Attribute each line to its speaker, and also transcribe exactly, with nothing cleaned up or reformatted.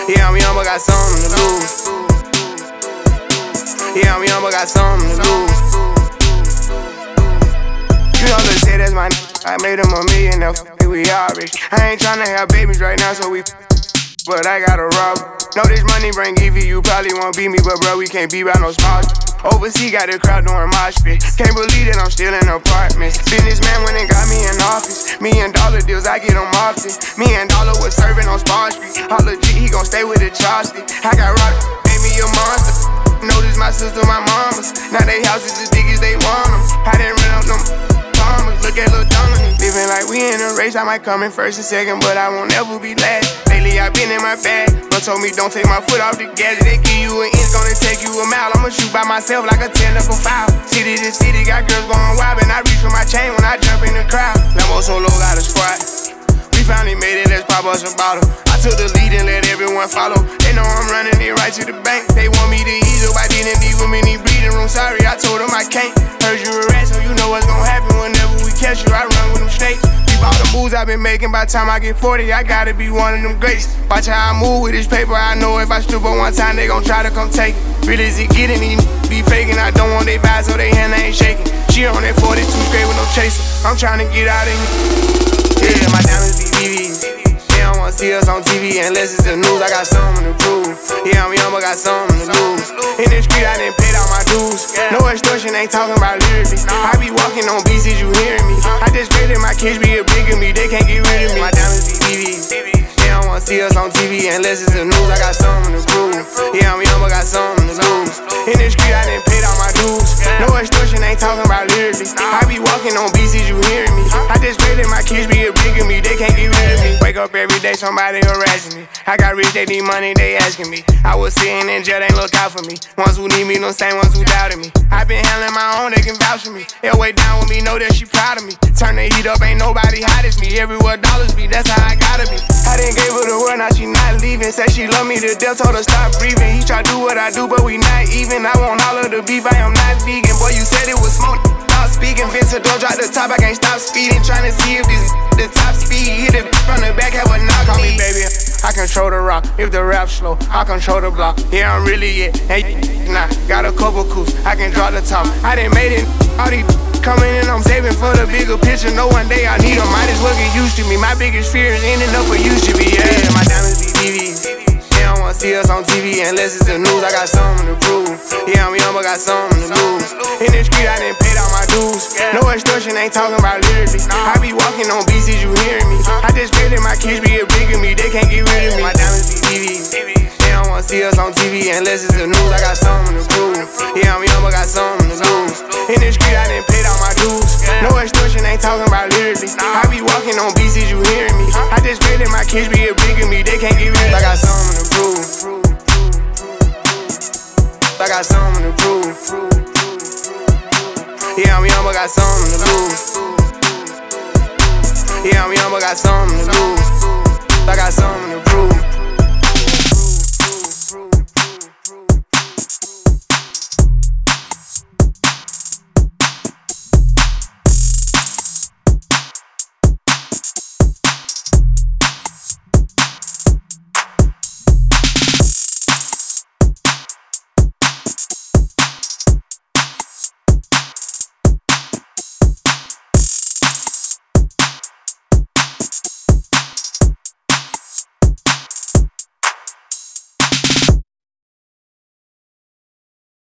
Speaker 1: Yeah, I'm young, but got something to lose. Yeah, I'm young, but got something to lose. You know, let's say that's my n I made him a millionaire, f we all rich. I ain't tryna have babies right now, so we f but I gotta rob. Know this money bring Evie, you probably won't beat me, but bro, we can't be by no smart. Overseas got the crowd doing mosh pit. Can't believe that I'm still in apartments. Businessman went and got me in office. Million dollar deals, I get them often. Me and Dollar was serving on Spawn Street. All legit, he gon' stay with the chopstick. I got robbed, made me a monster. Notice my sister, my mamas. Now they houses as big as they want them. I didn't rent up them farmers. Look at Lil Dominic. Living like we in a race. I might come in first and second, but I won't ever be last. Lately I been in my bag. But told me don't take my foot off the gas. They give you an inch, gonna take you a mile. I'ma shoot by myself like a ten knuckle foul. City to city, got girls going wild, and I reach for my chain when I jump in the crowd. Lambo Solo got a squad. We finally made it, let's pop us a bottle. I took the lead and let everyone follow. They know I'm running it right to the bank. They want me to eat up, I didn't leave them in the breathing room. Sorry, I told them I can't. Heard you a rat, so you know what's gonna happen whenever we catch you. I run with them snakes. Keep all the moves I've been making. By the time I get forty, I gotta be one of them greats. Watch how I move with this paper. I know if I stoop up one time, they gon' try to come take it. Really is it getting these be faking. I don't want they vibes, so they hand ain't shaking. She on that forty-two straight with no chaser. I'm trying to get out of here. Yeah, my diamonds be T Vs. They don't wanna see us on T V unless it's the news. I got something to prove. Yeah, I'm young, but got something to lose. In the street, I done paid all my dues. No extortion, ain't talking about lyrically. I be walking on beats, is you hearing me? I just pray that my kids be a big of me. They can't get rid of me. My diamonds be T Vs. They don't wanna see us on T V unless it's the news. I got something to prove. Yeah, I'm young, but got something to lose. In the street, I done paid all my dues. No extortion, ain't talking about lyrically. I be walking on beats, is you hearing me? I just pray that my kids be a big of me. They can't get rid of me. Wake up every day, somebody harassing me. I got rich, they need money, they asking me. I was sitting in jail, they look out for me. Ones who need me, no same ones who doubted me. I been handling my own, they can vouch for me. They'll way down with me, know that she proud of me. Turn the heat up, ain't nobody hot as me. Everywhere dollars be, that's how I gotta be. I didn't give her the word, now she not leaving. Said she love me to death, told her stop breathing. He try to do what I do, but we not even. I want all of the beef, I am not vegan. Boy, you said it was smoke. Stop speaking, Vince, don't drop the top, I can't stop speeding. Trying to see if this the top speed. Hit it from the back, have a knock on me, baby. I control the rock, if the rap slow, I control the block. Yeah, I'm really it, hey, nah, got a couple coups, I can draw the top. I done made it, all these coming in, I'm saving for the bigger picture. No one day I need them, might as well get used to me. My biggest fear is ending up where used to be, yeah. My diamonds be T Vs. They don't wanna see us on T V unless it's the news. I got something to prove. Yeah, I'm young, but got something to lose. In the street, I done paid all my dues. No extortion, ain't talking about lyrically. I be walking on beats, is you hearing me? I just pray that my kids be a big of me. They can't get rid of me. My diamonds be T Vs. They don't wanna see us on T V unless it's the news. I got something to prove. Yeah, I'm young, but got something to lose. In the street, I done paid all my dues. No extortion, ain't talking about lyrically. I be walking on beats, is you hearing me? I just pray that my kids be a big of me. They can't get rid of me. I got something to prove. I got something to prove. Yeah, I'm young, but got something to lose. Yeah, I'm young, but got something to lose. I got something to prove.